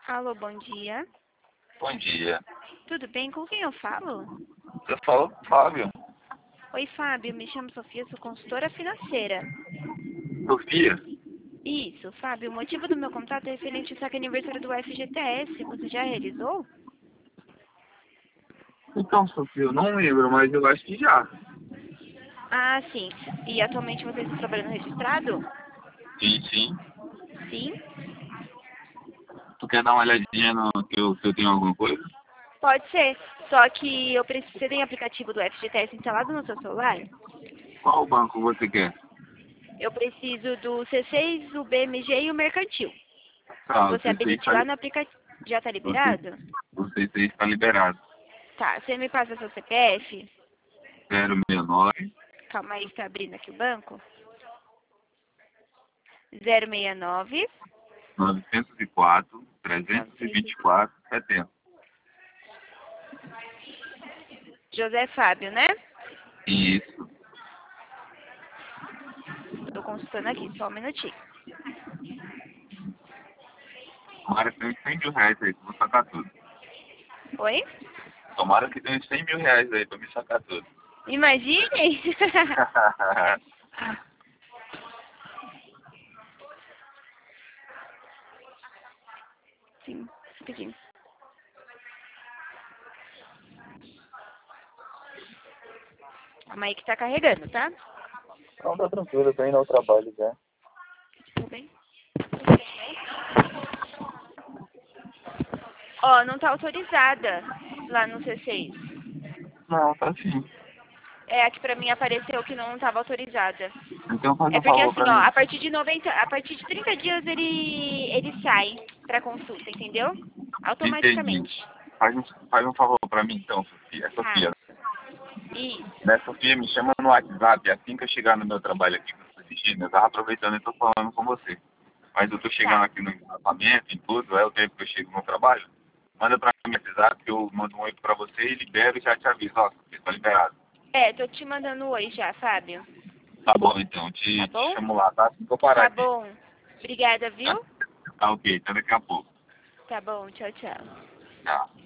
Alô, bom dia. Bom dia. Tudo bem? Com quem eu falo? Eu falo Fábio. Oi, Fábio. Me chamo Sofia, sou consultora financeira. Sofia? Isso, Fábio. O motivo do meu contato é referente ao saque aniversário do FGTS. Você já realizou? Então, Sofia, eu não lembro, mas eu acho que já. Ah, sim. E atualmente você está trabalhando registrado? Sim, sim. Sim. Tu quer dar uma olhadinha no se eu tenho alguma coisa? Pode ser. Só que eu preciso. Você tem aplicativo do FGTS instalado no seu celular? Qual banco você quer? Eu preciso do C6, o BMG e o Mercantil. Ah, Você habilite lá no aplicativo. Já está liberado? o C6 está liberado. Tá. Você me passa seu CPF? 069 Calma aí, está abrindo aqui o banco. 069 904 324 70. José Fábio, né? Isso. Tô consultando aqui, só um minutinho. Tomara que tenha uns 100 mil reais aí pra me sacar tudo. Oi? Tomara que tenha uns 100 mil reais aí pra me sacar tudo. Imagine! Sim, rapidinho. Calma aí que tá carregando, tá? Não, tá tranquilo, eu tô indo ao trabalho já. Tudo bem? Ó, não tá autorizada lá no C6. Não, tá sim. É, aqui pra mim apareceu que não tava autorizada. Então faz É um porque favor assim, pra ó, mim. a partir de 30 dias ele sai pra consulta, entendeu? Entendi. Automaticamente. Faz um favor pra mim então, Sofia. É Tá. Sofia. Isso. Né, Sofia, me chama no WhatsApp. Assim que eu chegar no meu trabalho aqui que eu tô assistindo, eu tava aproveitando e tô falando com você. Mas eu tô chegando Tá. aqui no apartamento e tudo, é o tempo que eu chego no trabalho. Manda pra mim no WhatsApp que eu mando um oi pra você e libero e já te aviso. Ó, Sofia, tá liberado. É, tô te mandando oi já, Fábio. Tá bom, então. Tá Te bom? chamo lá, tá? Assim que eu parar Tá aqui. bom. Obrigada, Tá, viu? tá ok. Até daqui a pouco. Tá bom, tchau, tchau. Tchau.